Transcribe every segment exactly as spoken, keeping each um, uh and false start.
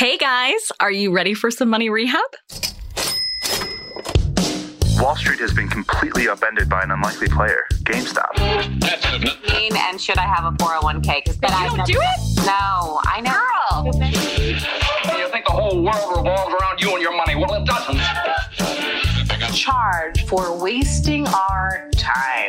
Hey guys, are you ready for some money rehab? Wall Street has been completely upended by an unlikely player, GameStop. And should I have a four oh one k? Because you don't never, do it? No, I know. Girl. You think the whole world revolves around you and your money? Well, it doesn't. Charge for wasting our time.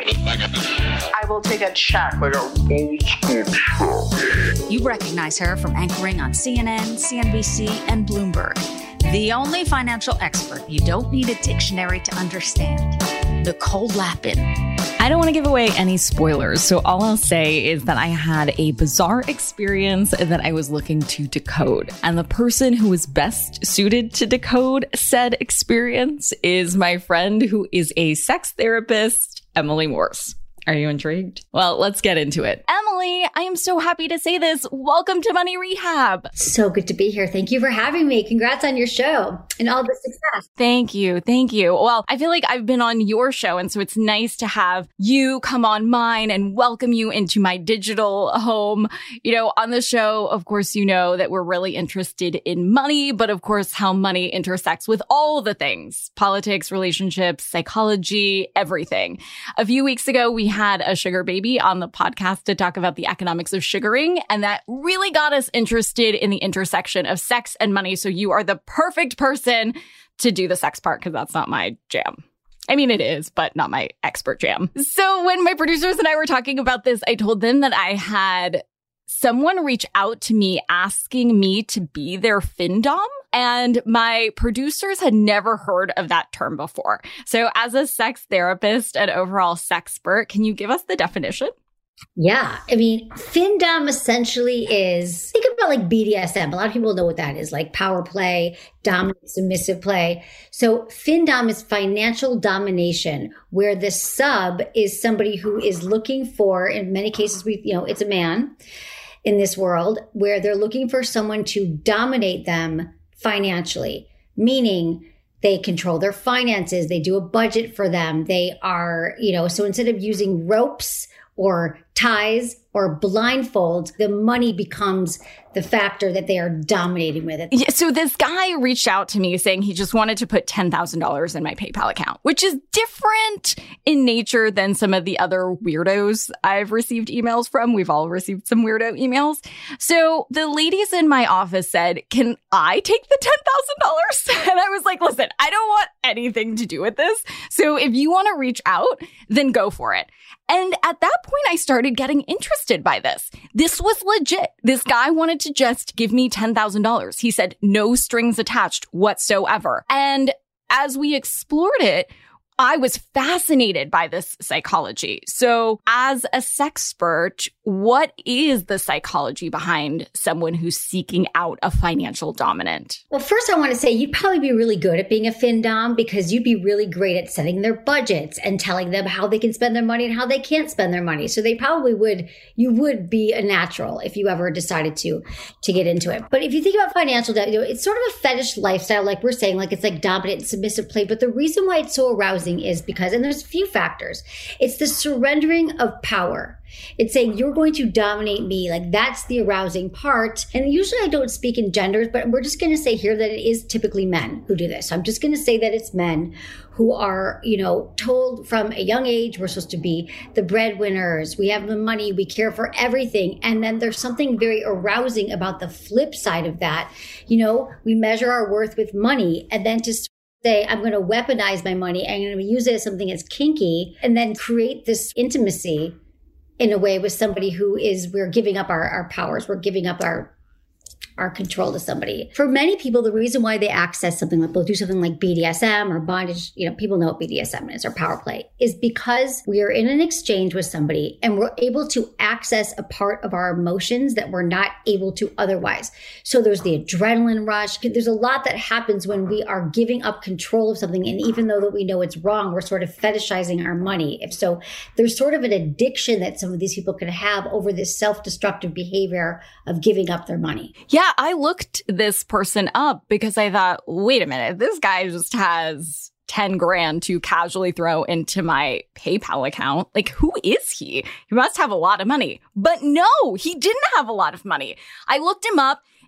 I will take a check like a old school check. You recognize her from anchoring on C N N, C N B C, and Bloomberg. The only financial expert you don't need a dictionary to understand. Nicole Lapin. I don't want to give away any spoilers, so all I'll say is that I had a bizarre experience that I was looking to decode. And the person who was best suited to decode said experience is my friend who is a sex therapist, Emily Morse. Are you intrigued? Well, let's get into it. Emily, I am so happy to say this. Welcome to Money Rehab. So good to be here. Thank you for having me. Congrats on your show and all the success. Thank you. Thank you. Well, I feel like I've been on your show, and so it's nice to have you come on mine and welcome you into my digital home. You know, on the show, of course, you know that we're really interested in money, but of course, how money intersects with all the things: politics, relationships, psychology, everything. A few weeks ago, we had a sugar baby on the podcast to talk about the economics of sugaring, and that really got us interested in the intersection of sex and money. So you are the perfect person to do the sex part, because that's not my jam. I mean, it is, but not my expert jam. So when my producers and I were talking about this, I told them that I had someone reach out to me asking me to be their findom. And my producers had never heard of that term before. So as a sex therapist and overall sexpert, can you give us the definition? Yeah. I mean, findom essentially is, think about like B D S M. A lot of people know what that is, like power play, dominant, submissive play. So findom is financial domination, where the sub is somebody who is looking for, in many cases, we, you know, it's a man in this world, where they're looking for someone to dominate them financially, meaning they control their finances. They do a budget for them. They are, you know, so instead of using ropes or ties or blindfolds, the money becomes the factor that they are dominating with it. Yeah, so this guy reached out to me saying he just wanted to put ten thousand dollars in my PayPal account, which is different in nature than some of the other weirdos I've received emails from. We've all received some weirdo emails. So the ladies in my office said, can I take the ten thousand dollars? And I was like, listen, I don't want anything to do with this. So if you want to reach out, then go for it. And at that point, I started getting interested by this. This was legit. This guy wanted to just give me ten thousand dollars. He said no strings attached whatsoever. And as we explored it, I was fascinated by this psychology. So as a sexpert, what is the psychology behind someone who's seeking out a financial dominant? Well, first I want to say you'd probably be really good at being a findom, because you'd be really great at setting their budgets and telling them how they can spend their money and how they can't spend their money. So they probably would, you would be a natural if you ever decided to, to get into it. But if you think about financial debt, you know, it's sort of a fetish lifestyle, like we're saying, like it's like dominant and submissive play. But the reason why it's so arousing is because, and there's a few factors, it's the surrendering of power. It's saying you're going to dominate me. Like that's the arousing part. And usually I don't speak in genders, but we're just going to say here that it is typically men who do this. So I'm just going to say that it's men who are, you know, told from a young age, we're supposed to be the breadwinners. We have the money. We care for everything. And then there's something very arousing about the flip side of that. You know, we measure our worth with money, and then to say, I'm going to weaponize my money. I'm going to use it as something that's kinky, and then create this intimacy in a way with somebody who is, we're giving up our, our powers. We're giving up our our control to somebody. For many people, the reason why they access something like, they'll do something like B D S M or bondage, you know, people know what B D S M is, or power play, is because we are in an exchange with somebody and we're able to access a part of our emotions that we're not able to otherwise. So there's the adrenaline rush. There's a lot that happens when we are giving up control of something. And even though that we know it's wrong, we're sort of fetishizing our money. If so, there's sort of an addiction that some of these people can have over this self-destructive behavior of giving up their money. Yeah, I looked this person up because I thought, wait a minute, this guy just has ten grand to casually throw into my PayPal account. Like, who is he? He must have a lot of money. But no, he didn't have a lot of money. I looked him up.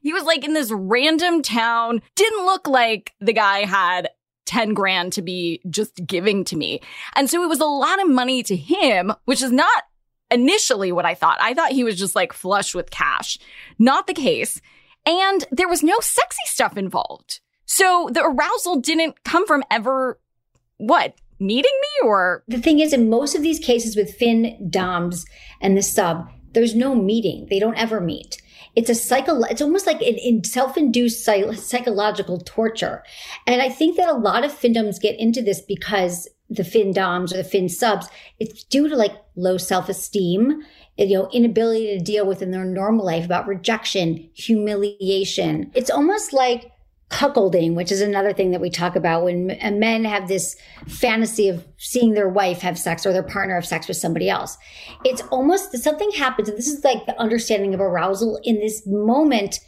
He was like in this random town, didn't look like the guy had ten grand to be just giving to me. And so it was a lot of money to him, which is not initially what I thought. I thought he was just like flush with cash. Not the case. And there was no sexy stuff involved. So the arousal didn't come from ever, what, meeting me or? The thing is, in most of these cases with fin doms and the sub, there's no meeting. They don't ever meet. It's a cycle. It's almost like an in self-induced psych- psychological torture. And I think that a lot of findoms get into this because the fin doms or the fin subs, it's due to like low self-esteem, you know, inability to deal with in their normal life about rejection, humiliation. It's almost like cuckolding, which is another thing that we talk about when men have this fantasy of seeing their wife have sex or their partner have sex with somebody else. It's almost something happens, and this is like the understanding of arousal in this moment.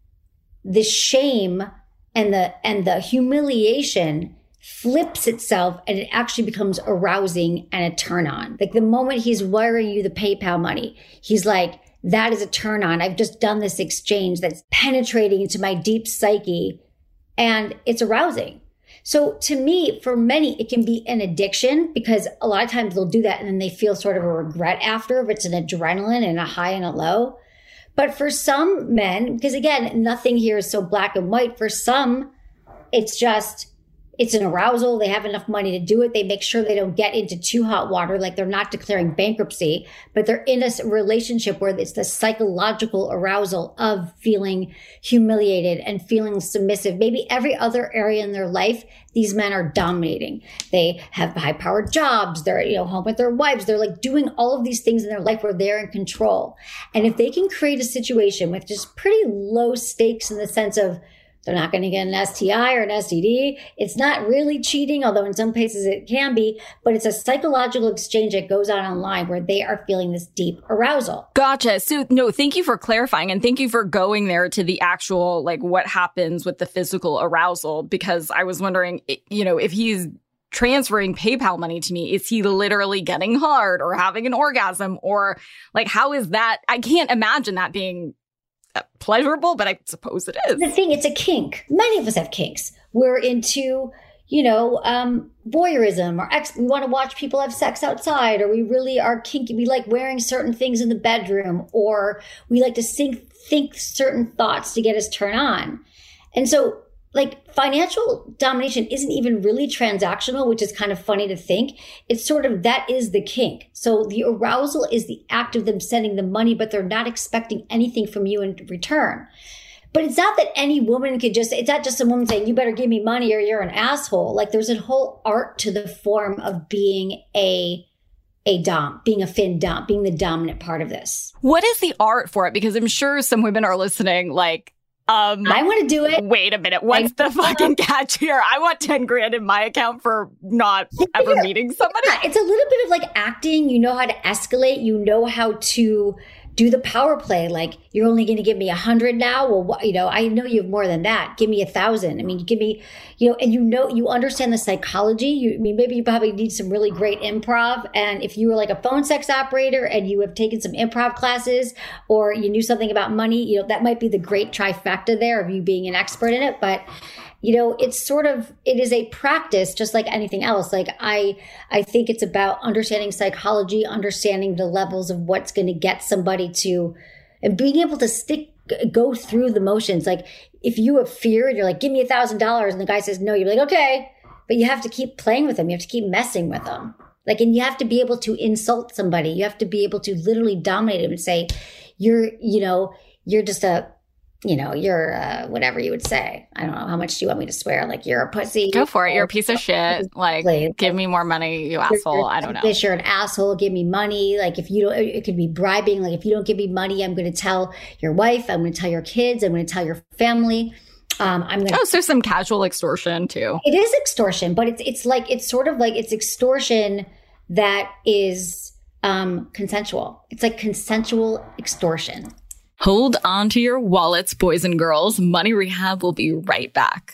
The shame and the and the humiliation flips itself, and it actually becomes arousing and a turn on. Like the moment he's wiring you the PayPal money, he's like, that is a turn on. I've just done this exchange that's penetrating into my deep psyche. And it's arousing. So to me, for many, it can be an addiction because a lot of times they'll do that and then they feel sort of a regret after if it's an adrenaline and a high and a low. But for some men, because again, nothing here is so black and white. For some, it's just, it's an arousal. They have enough money to do it. They make sure they don't get into too hot water, like they're not declaring bankruptcy, but they're in a relationship where it's the psychological arousal of feeling humiliated and feeling submissive. Maybe every other area in their life, these men are dominating. They have high-powered jobs. They're, you know, home with their wives. They're like doing all of these things in their life where they're in control. And if they can create a situation with just pretty low stakes in the sense of they're not going to get an S T I or an S T D. It's not really cheating, although in some places it can be, but it's a psychological exchange that goes on online where they are feeling this deep arousal. Gotcha. So no, thank you for clarifying. And thank you for going there to the actual, like what happens with the physical arousal, because I was wondering, you know, if he's transferring PayPal money to me, is he literally getting hard or having an orgasm or like, how is that? I can't imagine that being pleasurable, but I suppose it is. The thing, it's a kink. Many of us have kinks. We're into, you know, um, voyeurism or ex- we want to watch people have sex outside, or we really are kinky. We like wearing certain things in the bedroom, or we like to think, think certain thoughts to get us turned on. And so like financial domination isn't even really transactional, which is kind of funny to think. It's sort of, that is the kink. So the arousal is the act of them sending the money, but they're not expecting anything from you in return. But it's not that any woman could just, it's not just a woman saying, you better give me money or you're an asshole. Like there's a whole art to the form of being a a dom, being a fin dom, being the dominant part of this. What is the art for it? Because I'm sure some women are listening like, Um, I want to do it. Wait a minute. What's I, the fucking catch here? I want ten grand in my account for not ever meeting somebody. Yeah, it's a little bit of like acting. You know how to escalate. You know how to do the power play. Like, you're only going to give me a hundred now. Well, what, you know, I know you have more than that. Give me a thousand. I mean, you give me, you know, and you know, you understand the psychology. You, I mean, maybe you probably need some really great improv. And if you were like a phone sex operator and you have taken some improv classes, or you knew something about money, you know, that might be the great trifecta there of you being an expert in it. But you know, it's sort of, it is a practice just like anything else. Like I, I think it's about understanding psychology, understanding the levels of what's going to get somebody to, and being able to stick, go through the motions. Like if you have fear and you're like, give me a thousand dollars. And the guy says, no, you're like, okay, but you have to keep playing with them. You have to keep messing with them. Like, and you have to be able to insult somebody. You have to be able to literally dominate them and say, you're, you know, you're just a, you know, you're uh, whatever you would say. I don't know. How much do you want me to swear? Like, you're a pussy. Go for it. You're a piece of shit. Like, like give me more money, you asshole. You're, I don't know. You're an asshole. Give me money. Like, if you don't, it could be bribing. Like, if you don't give me money, I'm going to tell your wife. I'm going to tell your kids. I'm going to tell your family. Um, I'm going to. Oh, so some casual extortion too. It is extortion, but it's it's like it's sort of like it's extortion that is um, consensual. It's like consensual extortion. Hold on to your wallets, boys and girls. Money Rehab will be right back.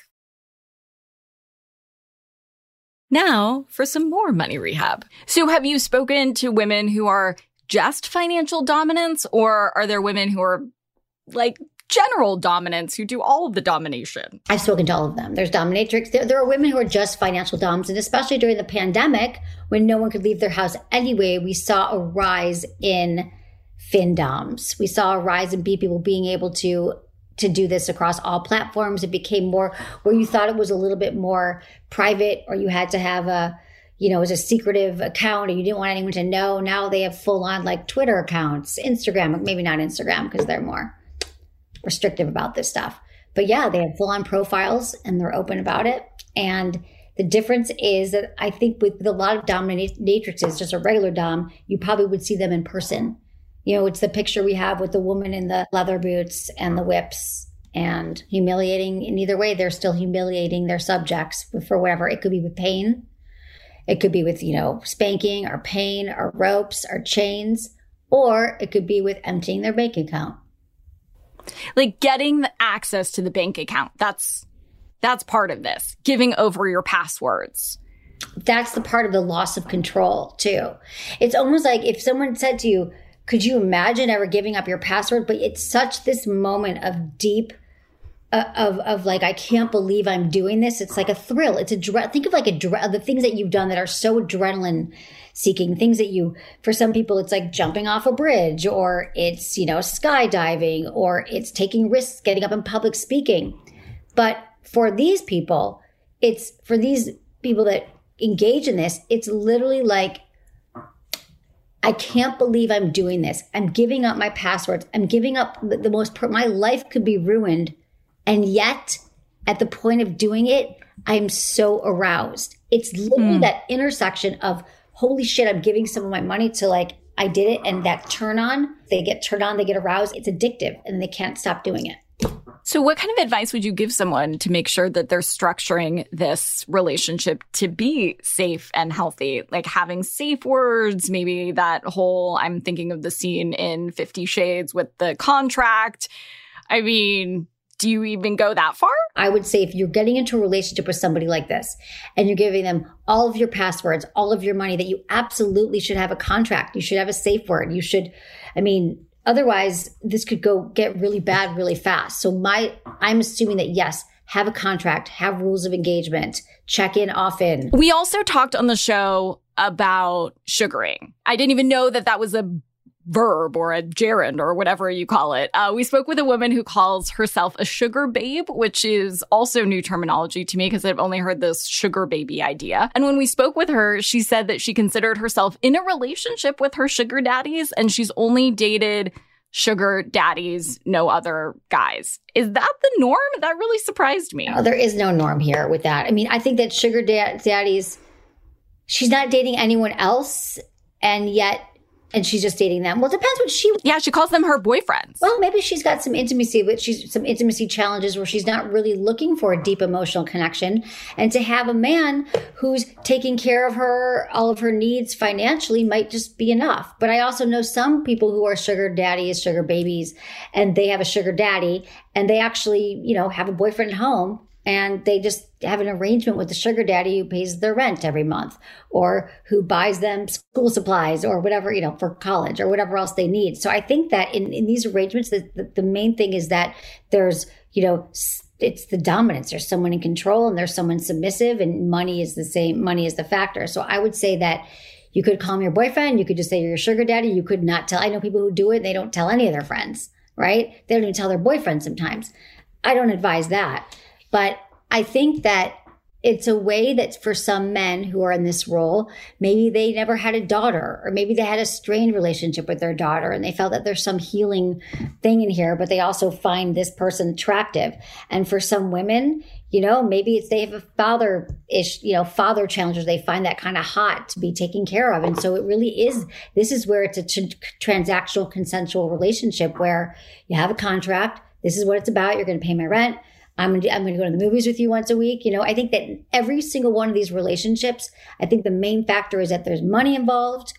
Now for some more Money Rehab. So have you spoken to women who are just financial dominance, or are there women who are like general dominants who do all of the domination. I've spoken to all of them. There's dominatrix. There, there are women who are just financial doms. And especially during the pandemic, when no one could leave their house anyway, we saw a rise in findoms. We saw a rise in people being able to to do this across all platforms. It became more where you thought it was a little bit more private, or you had to have a, you know, it was a secretive account, or you didn't want anyone to know. Now they have full on like Twitter accounts, Instagram, maybe not Instagram because they're more restrictive about this stuff. But yeah, they have full on profiles and they're open about it. And the difference is that I think with a lot of dominatrixes, just a regular dom, you probably would see them in person. You know, it's the picture we have with the woman in the leather boots and the whips and humiliating. In either way, they're still humiliating their subjects for whatever. It could be with pain. It could be with, you know, spanking or pain or ropes or chains, or it could be with emptying their bank account. Like getting the access to the bank account. That's that's part of this. Giving over your passwords. That's the part of the loss of control, too. It's almost like if someone said to you, could you imagine ever giving up your password? But it's such this moment of deep, uh, of of like, I can't believe I'm doing this. It's like a thrill. It's a dre- think of like a dre- the things that you've done that are so adrenaline seeking. Things that you, for some people, it's like jumping off a bridge, or it's, you know, skydiving, or it's taking risks, getting up in public speaking. But for these people, it's for these people that engage in this, it's literally like, I can't believe I'm doing this. I'm giving up my passwords. I'm giving up the, the most, per- my life could be ruined. And yet at the point of doing it, I'm so aroused. It's literally mm. that intersection of, holy shit, I'm giving some of my money to like, I did it. And that turn on, they get turned on, they get aroused. It's addictive and they can't stop doing it. So what kind of advice would you give someone to make sure that they're structuring this relationship to be safe and healthy? Like having safe words, maybe that whole, I'm thinking of the scene in Fifty Shades with the contract. I mean, do you even go that far? I would say if you're getting into a relationship with somebody like this and you're giving them all of your passwords, all of your money, that you absolutely should have a contract. You should have a safe word. You should, I mean, otherwise, this could go get really bad really fast. So my, I'm assuming that yes, have a contract, have rules of engagement, check in often. We also talked on the show about sugaring. I didn't even know that that was a verb or a gerund or whatever you call it. Uh, we spoke with a woman who calls herself a sugar babe, which is also new terminology to me because I've only heard this sugar baby idea. And when we spoke with her, she said that she considered herself in a relationship with her sugar daddies and she's only dated sugar daddies, no other guys. Is that the norm? That really surprised me. No, there is no norm here with that. I mean, I think that sugar da- daddies, she's not dating anyone else and yet And she's just dating them. Well, it depends what she... Yeah, she calls them her boyfriends. Well, maybe she's got some intimacy, but she's some intimacy challenges where she's not really looking for a deep emotional connection. And to have a man who's taking care of her, all of her needs financially might just be enough. But I also know some people who are sugar daddies, sugar babies, and they have a sugar daddy, and they actually, you know, have a boyfriend at home. And they just have an arrangement with the sugar daddy who pays their rent every month or who buys them school supplies or whatever, you know, for college or whatever else they need. So I think that in, in these arrangements, the, the, the main thing is that there's, you know, it's the dominance. There's someone in control and there's someone submissive, and money is the same. Money is the factor. So I would say that you could call him your boyfriend. You could just say you're your sugar daddy. You could not tell. I know people who do it. They don't tell any of their friends, right? They don't even tell their boyfriend sometimes. I don't advise that. But I think that it's a way that for some men who are in this role, maybe they never had a daughter, or maybe they had a strained relationship with their daughter and they felt that there's some healing thing in here, but they also find this person attractive. And for some women, you know, maybe it's they have a father-ish, you know, father challenges. They find that kind of hot to be taken care of. And so it really is, this is where it's a t- transactional consensual relationship where you have a contract. This is what it's about. You're going to pay my rent. I'm going, to, I'm going to go to the movies with you once a week. You know, I think that in every single one of these relationships, I think the main factor is that there's money involved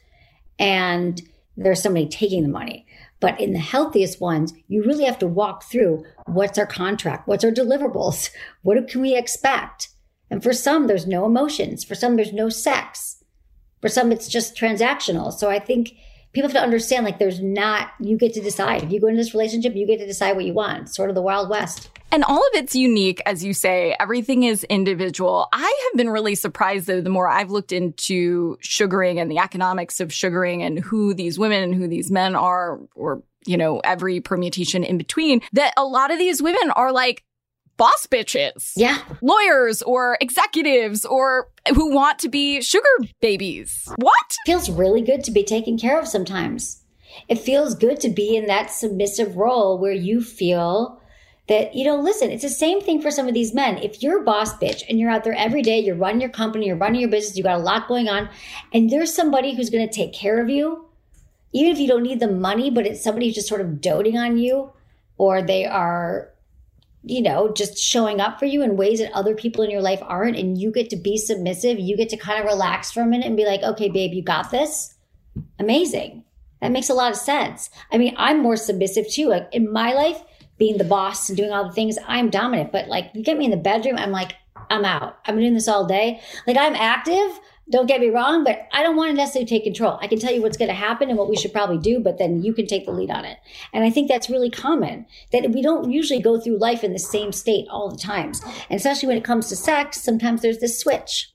and there's somebody taking the money. But in the healthiest ones, you really have to walk through what's our contract? What's our deliverables? What can we expect? And for some, there's no emotions. For some, there's no sex. For some, it's just transactional. So I think people have to understand, like, there's not, you get to decide. If you go into this relationship, you get to decide what you want. It's sort of the Wild West. And all of it's unique, as you say. Everything is individual. I have been really surprised, though, the more I've looked into sugaring and the economics of sugaring and who these women and who these men are, or, you know, every permutation in between, that a lot of these women are like boss bitches. Yeah. Lawyers or executives or who want to be sugar babies. What? It feels really good to be taken care of sometimes. It feels good to be in that submissive role where you feel that, you know, listen, it's the same thing for some of these men. If you're a boss bitch and you're out there every day, you're running your company, you're running your business, you got a lot going on, and there's somebody who's going to take care of you, even if you don't need the money, but it's somebody who's just sort of doting on you, or they are, you know, just showing up for you in ways that other people in your life aren't, and you get to be submissive, you get to kind of relax for a minute and be like, okay, babe, you got this. Amazing. That makes a lot of sense. I mean, I'm more submissive too. Like in my life, being the boss and doing all the things, I'm dominant. But like, you get me in the bedroom, I'm like, I'm out. I've been doing this all day. Like, I'm active, don't get me wrong, but I don't want to necessarily take control. I can tell you what's going to happen and what we should probably do, but then you can take the lead on it. And I think that's really common, that we don't usually go through life in the same state all the times. And especially when it comes to sex, sometimes there's this switch.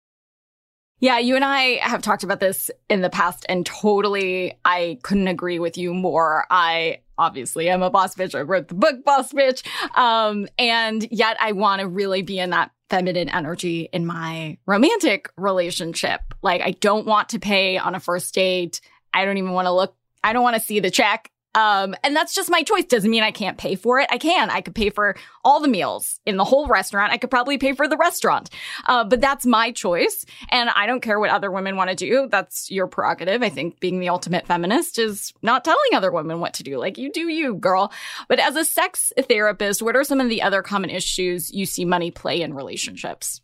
Yeah, you and I have talked about this in the past, and totally, I couldn't agree with you more. I obviously am a boss bitch. I wrote the book Boss Bitch. Um, and yet I want to really be in that feminine energy in my romantic relationship. Like, I don't want to pay on a first date. I don't even want to look. I don't want to see the check. Um, and that's just my choice. Doesn't mean I can't pay for it. I can. I could pay for all the meals in the whole restaurant. I could probably pay for the restaurant. Uh, but that's my choice. And I don't care what other women want to do. That's your prerogative. I think being the ultimate feminist is not telling other women what to do. Like, you do you, girl. But as a sex therapist, what are some of the other common issues you see money play in relationships?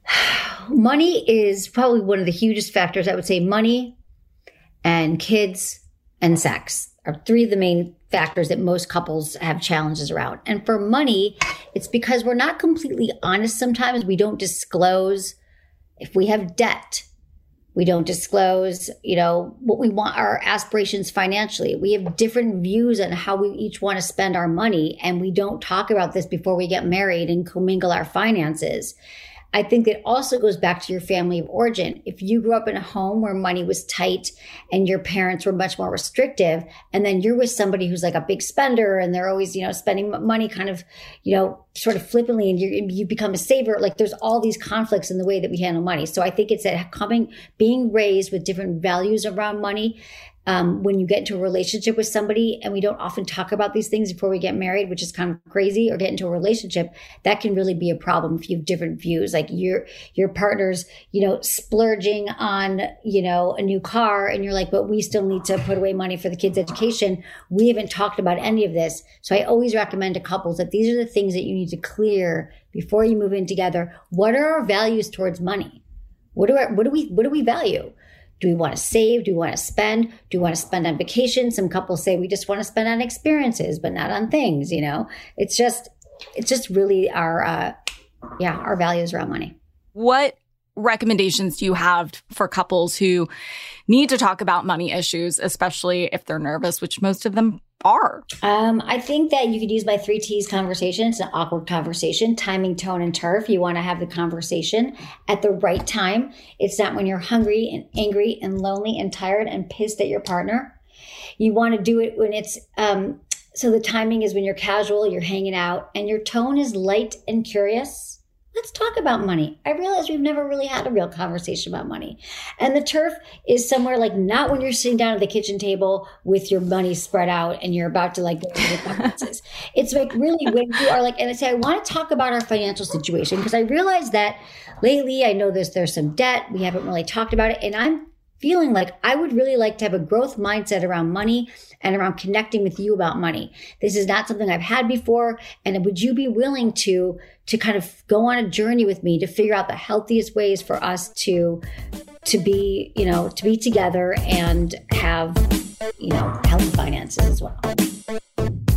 Money is probably one of the hugest factors. I would say money and kids and sex are three of the main factors that most couples have challenges around. And for money, it's because we're not completely honest sometimes. We don't disclose if we have debt. We don't disclose, you know, what we want, our aspirations financially. We have different views on how we each want to spend our money. And we don't talk about this before we get married and commingle our finances. I think it also goes back to your family of origin. If you grew up in a home where money was tight and your parents were much more restrictive, and then you're with somebody who's like a big spender and they're always, you know, spending money kind of, you know, sort of flippantly, and you you become a saver. Like, there's all these conflicts in the way that we handle money. So I think it's that coming, being raised with different values around money. Um, when you get into a relationship with somebody, and we don't often talk about these things before we get married, which is kind of crazy, or get into a relationship, that can really be a problem if you have different views. Like your your partner's, you know, splurging on, you know, a new car, and you're like, but we still need to put away money for the kids' education. We haven't talked about any of this. So I always recommend to couples that these are the things that you need to clear before you move in together. What are our values towards money? What do I, what do we what do we value? Do we want to save? Do we want to spend? Do we want to spend on vacation? Some couples say we just want to spend on experiences, but not on things, you know? It's just, it's just really our, uh, yeah, our values around money. What recommendations do you have for couples who need to talk about money issues, especially if they're nervous, which most of them are? Um, I think that you could use my three T's conversation. It's an awkward conversation: timing, tone, and turf. You want to have the conversation at the right time. It's not when you're hungry and angry and lonely and tired and pissed at your partner. You want to do it when it's, um, so the timing is when you're casual, you're hanging out, and your tone is light and curious. Let's talk about money. I realize we've never really had a real conversation about money. And the turf is somewhere like not when you're sitting down at the kitchen table with your money spread out and you're about to like go to the conferences. It's like really when you are like, and I say, I want to talk about our financial situation because I realize that lately I know there's, there's some debt. We haven't really talked about it. And I'm feeling like I would really like to have a growth mindset around money and around connecting with you about money. This is not something I've had before. And would you be willing to, to kind of go on a journey with me to figure out the healthiest ways for us to, to be, you know, to be together and have, you know, healthy finances as well.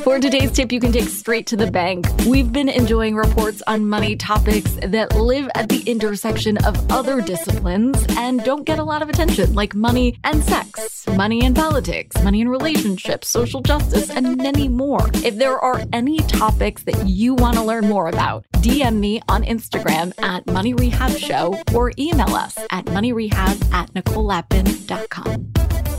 For today's tip, you can take straight to the bank. We've been enjoying reports on money topics that live at the intersection of other disciplines and don't get a lot of attention, like money and sex, money and politics, money and relationships, social justice, and many more. If there are any topics that you want to learn more about, D M me on Instagram at Money Rehab Show or email us at moneyrehab at nicole lapin dot com.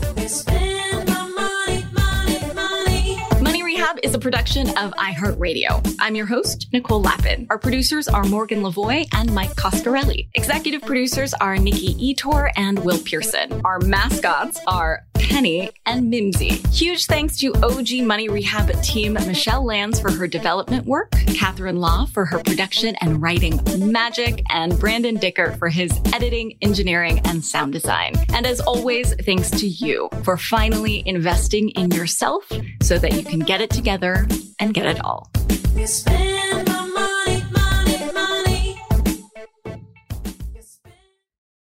Money Rehab is a production of iHeartRadio. I'm your host, Nicole Lapin. Our producers are Morgan Lavoie and Mike Coscarelli. Executive producers are Nikki Etor and Will Pearson. Our mascots are Penny and Mimsy. Huge thanks to O G Money Rehab team Michelle Lands for her development work, Catherine Law for her production and writing magic, and Brandon Dicker for his editing, engineering, and sound design. And as always, thanks to you for finally investing in yourself so that you can get it together and get it all.